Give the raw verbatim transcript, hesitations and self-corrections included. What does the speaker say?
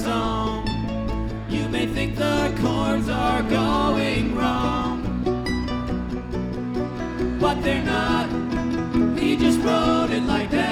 song. You may think the chords are going wrong, but they're not. He just wrote it like that.